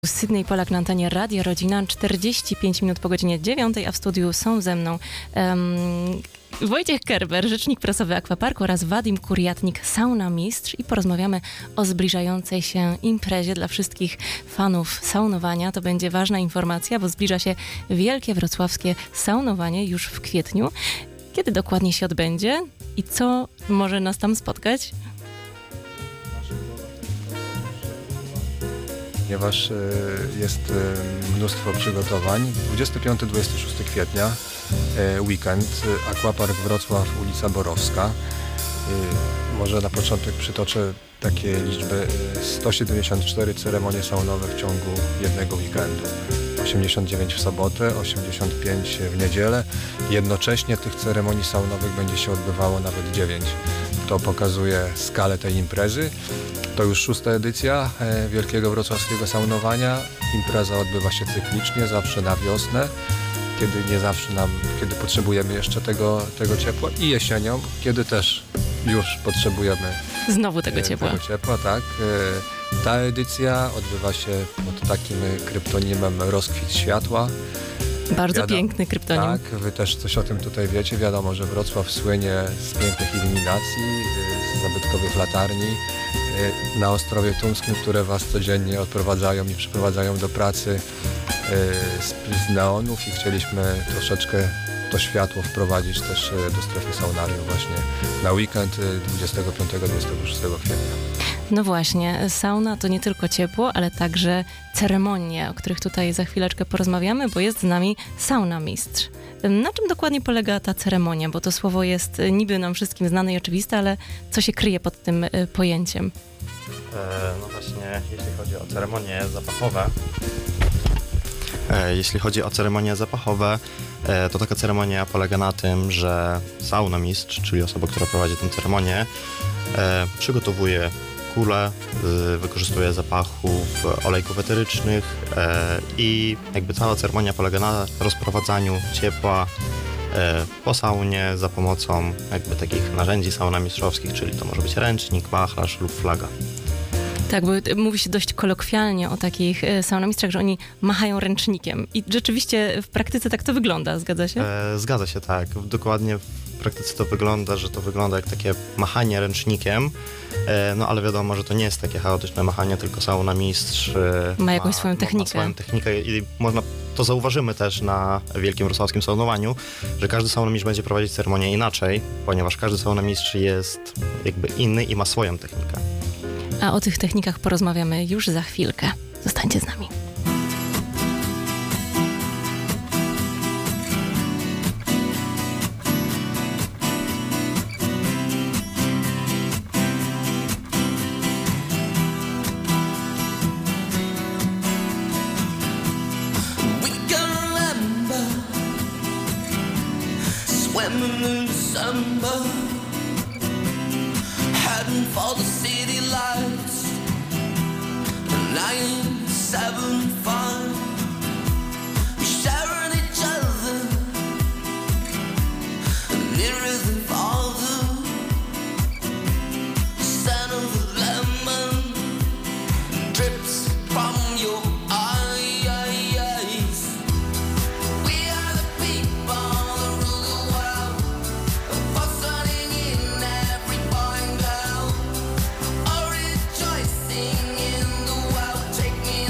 Sydney Polak na antenie Radia Rodzina, 45 minut po godzinie 9, a w studiu są ze mną Wojciech Kerber, rzecznik prasowy Aquaparku oraz Wadim Kuriatnik, saunamistrz, i porozmawiamy o zbliżającej się imprezie dla wszystkich fanów saunowania. To będzie ważna informacja, bo zbliża się wielkie wrocławskie saunowanie już w kwietniu. Kiedy dokładnie się odbędzie i co może nas tam spotkać? Ponieważ jest mnóstwo przygotowań. 25-26 kwietnia, weekend, Aquapark Wrocław, ulica Borowska. Może na początek przytoczę takie liczby. 174 ceremonie saunowe w ciągu jednego weekendu. 89 w sobotę, 85 w niedzielę. Jednocześnie tych ceremonii saunowych będzie się odbywało nawet 9. To pokazuje skalę tej imprezy. To już 6. edycja Wielkiego Wrocławskiego Saunowania. Impreza odbywa się cyklicznie, zawsze na wiosnę, kiedy potrzebujemy jeszcze tego ciepła, i jesienią, kiedy też już potrzebujemy znowu tego ciepła. Tak. Ta edycja odbywa się pod takim kryptonimem Rozkwit Światła. Bardzo piękny kryptonim. Tak, wy też coś o tym tutaj wiecie. Wiadomo, że Wrocław słynie z pięknych iluminacji, z zabytkowych latarni na Ostrowie Tumskim, które was codziennie odprowadzają i przyprowadzają do pracy z neonów, i chcieliśmy troszeczkę to światło wprowadzić też do strefy saunarium właśnie na weekend 25-26 kwietnia. No właśnie, sauna to nie tylko ciepło, ale także ceremonie, o których tutaj za chwileczkę porozmawiamy, bo jest z nami saunamistrz. Na czym dokładnie polega ta ceremonia? Bo to słowo jest niby nam wszystkim znane i oczywiste, ale co się kryje pod tym pojęciem? No właśnie, jeśli chodzi o ceremonie zapachowe, to taka ceremonia polega na tym, że saunamistrz, czyli osoba, która prowadzi tę ceremonię, przygotowuje kulę, wykorzystuje zapachów olejków eterycznych i jakby cała ceremonia polega na rozprowadzaniu ciepła po saunie za pomocą jakby takich narzędzi saunamistrzowskich, czyli to może być ręcznik, wachlarz lub flaga. Tak, bo mówi się dość kolokwialnie o takich saunamistrzach, że oni machają ręcznikiem. I rzeczywiście w praktyce tak to wygląda, zgadza się? Zgadza się, tak. Dokładnie w praktyce to wygląda, że to wygląda jak takie machanie ręcznikiem, no ale wiadomo, że to nie jest takie chaotyczne machanie, tylko saunamistrz ma jakąś swoją technikę. Ma swoją technikę i to zauważymy też na Wielkim Wrocławskim Saunowaniu, że każdy saunamistrz będzie prowadzić ceremonię inaczej, ponieważ każdy saunamistrz jest jakby inny i ma swoją technikę. A o tych technikach porozmawiamy już za chwilkę. Zostańcie z nami. For the city lights, 975. We sharing each other, nearer than farther. Scent of the lemon drips from your eyes. We are the people that rule the world, for sunning in every boy and girl. Rejoicing in the world, take me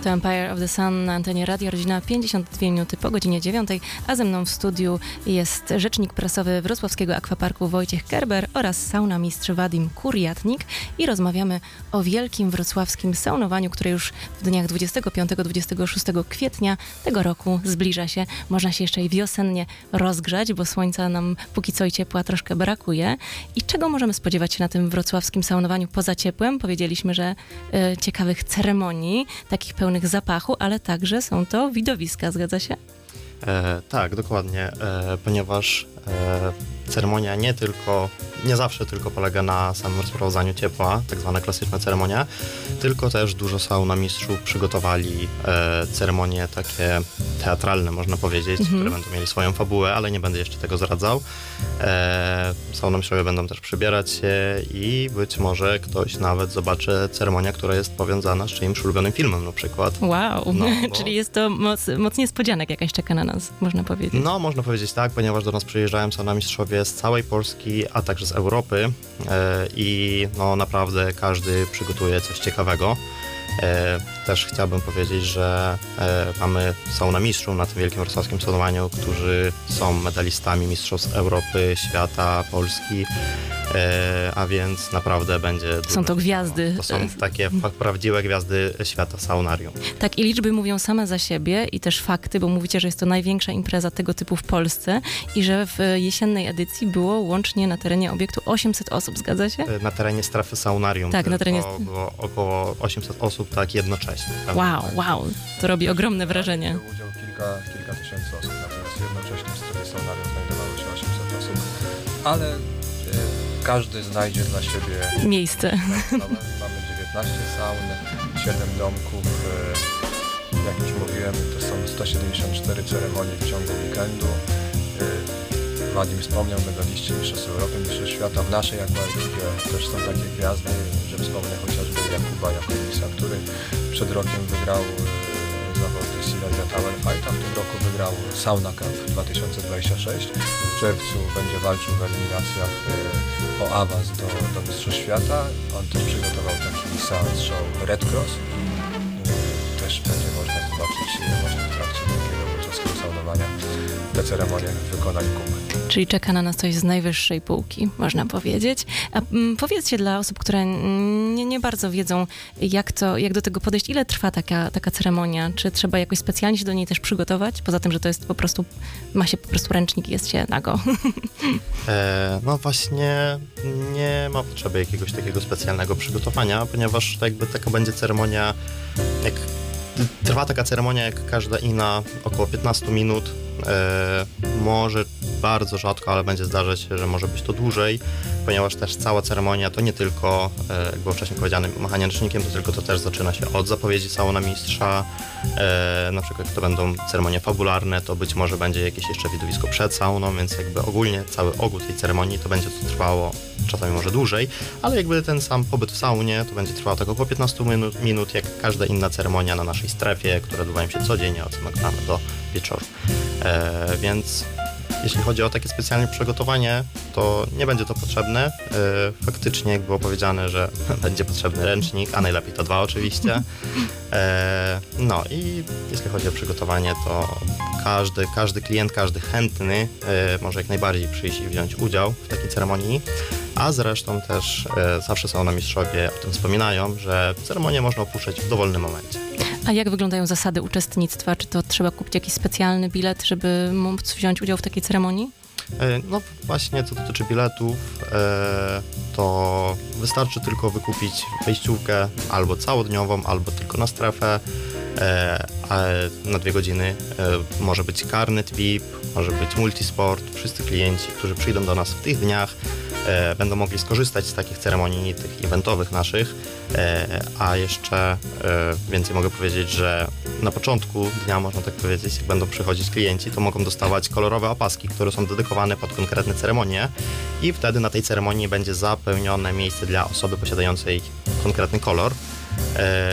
To Empire of the Sun na antenie Radio Rodzina, 52 minuty po godzinie 9, a ze mną w studiu jest rzecznik prasowy Wrocławskiego Akwaparku Wojciech Kerber oraz saunamistrz Wadim Kuriatnik i rozmawiamy o wielkim wrocławskim saunowaniu, które już w dniach 25-26 kwietnia tego roku zbliża się. Można się jeszcze i wiosennie rozgrzać, bo słońca nam póki co i ciepła troszkę brakuje. I czego możemy spodziewać się na tym wrocławskim saunowaniu poza ciepłem? Powiedzieliśmy, że ciekawych ceremonii, takich pełnych zapachu, ale także są to widowiska, zgadza się? Tak, dokładnie, ponieważ ceremonia nie zawsze tylko polega na samym rozprowadzaniu ciepła, tak zwana klasyczna ceremonia, tylko też dużo saunamistrzów przygotowali ceremonie takie teatralne, można powiedzieć, które będą mieli swoją fabułę, ale nie będę jeszcze tego zdradzał. Saunamistrzowie będą też przybierać się i być może ktoś nawet zobaczy ceremonię, która jest powiązana z czyimś ulubionym filmem na przykład. Wow, No, czyli jest to moc niespodzianek jakaś czeka na nas, można powiedzieć. No, można powiedzieć tak, ponieważ do nas przyjeżdżają saunamistrzowie z całej Polski, a także z Europy i no naprawdę każdy przygotuje coś ciekawego. Też chciałbym powiedzieć, że mamy saunamistrzów na tym wielkim wrocławskim saunowaniu, którzy są medalistami mistrzostw Europy, świata, Polski, a więc naprawdę będzie... Są to gwiazdy. To są takie prawdziwe gwiazdy świata saunarium. Tak, i liczby mówią same za siebie i też fakty, bo mówicie, że jest to największa impreza tego typu w Polsce i że w jesiennej edycji było łącznie na terenie obiektu 800 osób, zgadza się? Na terenie strefy saunarium. Tak, na terenie... Było około 800 osób, tak jednocześnie. Wow, to robi ogromne wrażenie. Brał udział kilka tysięcy osób, natomiast jednocześnie w strefie saunarium znajdowało się 800 osób, ale każdy znajdzie dla siebie Miejsce. Mamy 19 saun, 7 domków, jak już mówiłem, to są 174 ceremonie w ciągu weekendu. Wadim wspomniał, medaliści mistrzostw Europy, mistrzostw świata. W naszej akwarypie też są takie gwiazdy, że wspomnę chociażby Jakuba Jakubisa, który przed rokiem wygrał zawody Silesia Tower Fight, a w tym roku wygrał Sauna Cup 2026. W czerwcu będzie walczył w eliminacjach o awans do mistrzostw świata. On też przygotował taki seans show Red Cross i też będzie można zobaczyć właśnie w trakcie takiego wrocławskiego saunowania te ceremonie w wykonaniu kuby. Czyli czeka na nas coś z najwyższej półki, można powiedzieć. A powiedzcie dla osób, które nie bardzo wiedzą, jak do tego podejść, ile trwa taka ceremonia? Czy trzeba jakoś specjalnie się do niej też przygotować? Poza tym, że to jest ma się po prostu ręcznik i jest się nago. No właśnie nie ma potrzeby jakiegoś takiego specjalnego przygotowania, ponieważ taka będzie ceremonia, trwa taka ceremonia jak każda inna, około 15 minut. Może bardzo rzadko, ale będzie zdarzać się, że może być to dłużej, ponieważ też cała ceremonia to nie tylko, jak było wcześniej powiedziane, machanie ręcznikiem, to też zaczyna się od zapowiedzi saunamistrza. Na przykład jak to będą ceremonie fabularne, to być może będzie jakieś jeszcze widowisko przed sauną, więc jakby ogólnie cały ogół tej ceremonii to będzie to trwało czasami może dłużej, ale jakby ten sam pobyt w saunie to będzie trwało tak około 15 minut, jak każda inna ceremonia na naszej strefie, które odbywają się codziennie od samego rana do wieczoru. Więc jeśli chodzi o takie specjalne przygotowanie, to nie będzie to potrzebne. Faktycznie, jak było powiedziane, że będzie potrzebny ręcznik, a najlepiej to 2 oczywiście. No i jeśli chodzi o przygotowanie, to każdy klient, każdy chętny może jak najbardziej przyjść i wziąć udział w takiej ceremonii. A zresztą też zawsze saunamistrzowie o tym wspominają, że ceremonię można opuszczać w dowolnym momencie. A jak wyglądają zasady uczestnictwa? Czy to trzeba kupić jakiś specjalny bilet, żeby móc wziąć udział w takiej ceremonii? No właśnie, co dotyczy biletów, to wystarczy tylko wykupić wejściówkę albo całodniową, albo tylko na strefę, a na 2 godziny. Może być karnet VIP, może być multisport. Wszyscy klienci, którzy przyjdą do nas w tych dniach, będą mogli skorzystać z takich ceremonii, tych eventowych naszych, a jeszcze więcej mogę powiedzieć, że na początku dnia, można tak powiedzieć, jak będą przychodzić klienci, to mogą dostawać kolorowe opaski, które są dedykowane pod konkretne ceremonie i wtedy na tej ceremonii będzie zapełnione miejsce dla osoby posiadającej konkretny kolor.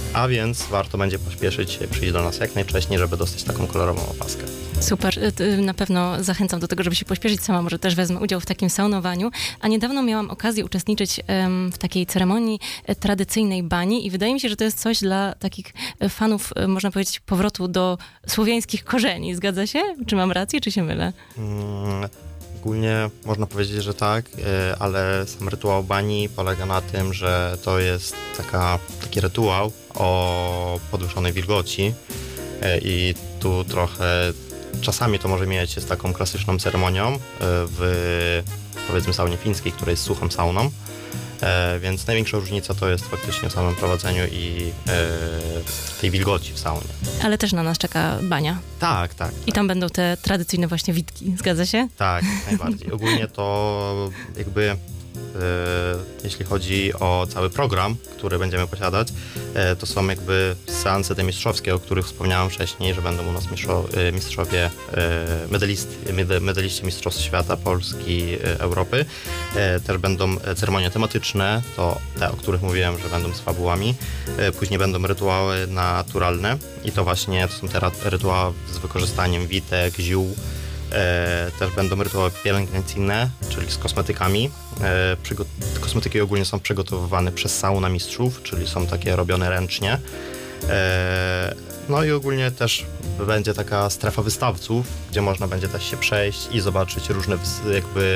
A więc warto będzie pośpieszyć się, przyjść do nas jak najwcześniej, żeby dostać taką kolorową opaskę. Super, na pewno zachęcam do tego, żeby się pośpieszyć. Sama może też wezmę udział w takim saunowaniu. A niedawno miałam okazję uczestniczyć w takiej ceremonii tradycyjnej bani i wydaje mi się, że to jest coś dla takich fanów, można powiedzieć, powrotu do słowiańskich korzeni. Zgadza się? Czy mam rację, czy się mylę? Ogólnie można powiedzieć, że tak, ale sam rytuał bani polega na tym, że to jest taki rytuał o podwyższonej wilgoci i tu trochę czasami to może mijać się z taką klasyczną ceremonią w, powiedzmy, saunie fińskiej, która jest suchą sauną, więc największa różnica to jest faktycznie w samym prowadzeniu i tej wilgoci w saunie. Ale też na nas czeka bania. Tak. I tam będą te tradycyjne właśnie witki. Zgadza się? Tak, najbardziej. Ogólnie to jakby jeśli chodzi o cały program, który będziemy posiadać, to są jakby seanse te mistrzowskie, o których wspomniałem wcześniej, że będą u nas mistrzowie, medaliści Mistrzostw Świata, Polski, Europy. Też będą ceremonie tematyczne, to te, o których mówiłem, że będą z fabułami. Później będą rytuały naturalne i to właśnie to są te rytuały z wykorzystaniem witek, ziół. Też będą rytuały pielęgnacyjne, czyli z kosmetykami. Kosmetyki ogólnie są przygotowywane przez saunamistrzów, czyli są takie robione ręcznie. No i ogólnie też będzie taka strefa wystawców, gdzie można będzie też się przejść i zobaczyć różne jakby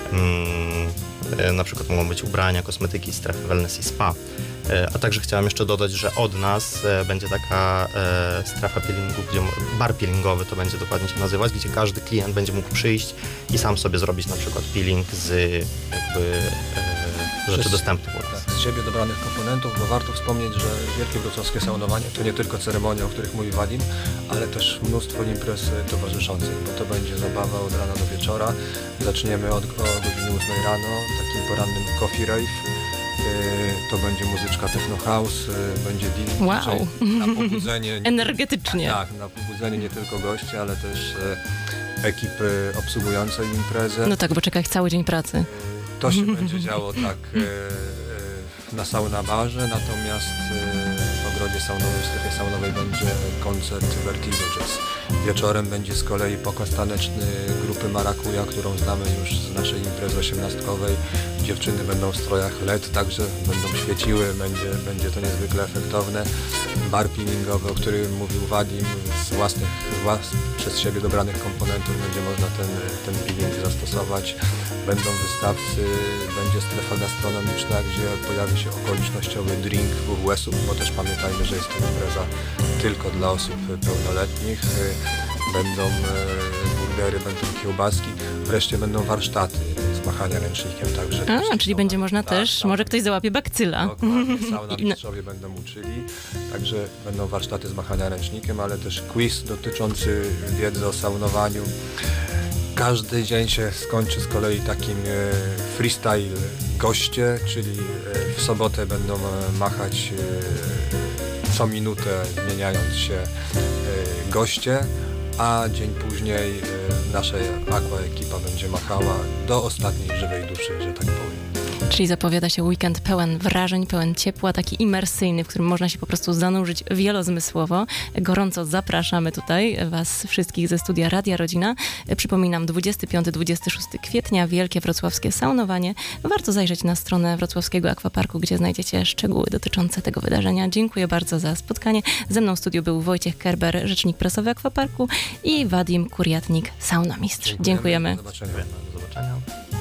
na przykład mogą być ubrania, kosmetyki, strefy wellness i spa. A także chciałem jeszcze dodać, że od nas będzie taka strefa peelingu, bar peelingowy to będzie dokładnie się nazywać, gdzie każdy klient będzie mógł przyjść i sam sobie zrobić na przykład peeling z jakby rzeczy dostępnych u nas. Z siebie dobranych komponentów, bo warto wspomnieć, że Wielkie Wrocławskie Saunowanie to nie tylko ceremonie, o których mówi Wadim, ale też mnóstwo imprez towarzyszących, bo to będzie zabawa od rana do wieczora. Zaczniemy o godzinie 8 rano, takim porannym coffee rave. To będzie muzyczka techno house, będzie DJ. Wow. Na pobudzenie. Energetycznie. Tak, na pobudzenie nie tylko gości, ale też ekipy obsługujące imprezę. No tak, bo czeka ich cały dzień pracy. To się będzie działo tak na sauna barze, natomiast w ogrodzie saunowym, w strefie saunowej będzie koncert Vertigo Jazz. Wieczorem będzie z kolei pokaz taneczny grupy Marakuja, którą znamy już z naszej imprezy 18-kowej. Dziewczyny będą w strojach LED, także będą świeciły, będzie to niezwykle efektowne. Bar peelingowy, o którym mówił Wadim, przez siebie dobranych komponentów będzie można ten peeling zastosować. Będą wystawcy, będzie strefa gastronomiczna, gdzie pojawi się okolicznościowy drink WWS-ów, bo też pamiętajmy, że jest to impreza tylko dla osób pełnoletnich. Będą burgery, będą kiełbaski, wreszcie będą warsztaty z machania ręcznikiem. Także czyli będzie można też, może ktoś załapie bakcyla. Dokładnie, saunamistrzowie będą uczyli, także będą warsztaty z machania ręcznikiem, ale też quiz dotyczący wiedzy o saunowaniu. Każdy dzień się skończy z kolei takim freestyle goście, czyli w sobotę będą machać co minutę, zmieniając się goście, a dzień później nasza Aqua ekipa będzie machała do ostatniej żywej duszy, że tak powiem. Czyli zapowiada się weekend pełen wrażeń, pełen ciepła, taki imersyjny, w którym można się po prostu zanurzyć wielozmysłowo. Gorąco zapraszamy tutaj Was wszystkich ze studia Radia Rodzina. Przypominam, 25-26 kwietnia, Wielkie Wrocławskie Saunowanie. Warto zajrzeć na stronę Wrocławskiego Akwaparku, gdzie znajdziecie szczegóły dotyczące tego wydarzenia. Dziękuję bardzo za spotkanie. Ze mną w studiu był Wojciech Kerber, rzecznik prasowy Akwaparku i Wadim Kuriatnik, saunamistrz. Dziękujemy. Do zobaczenia. Do zobaczenia.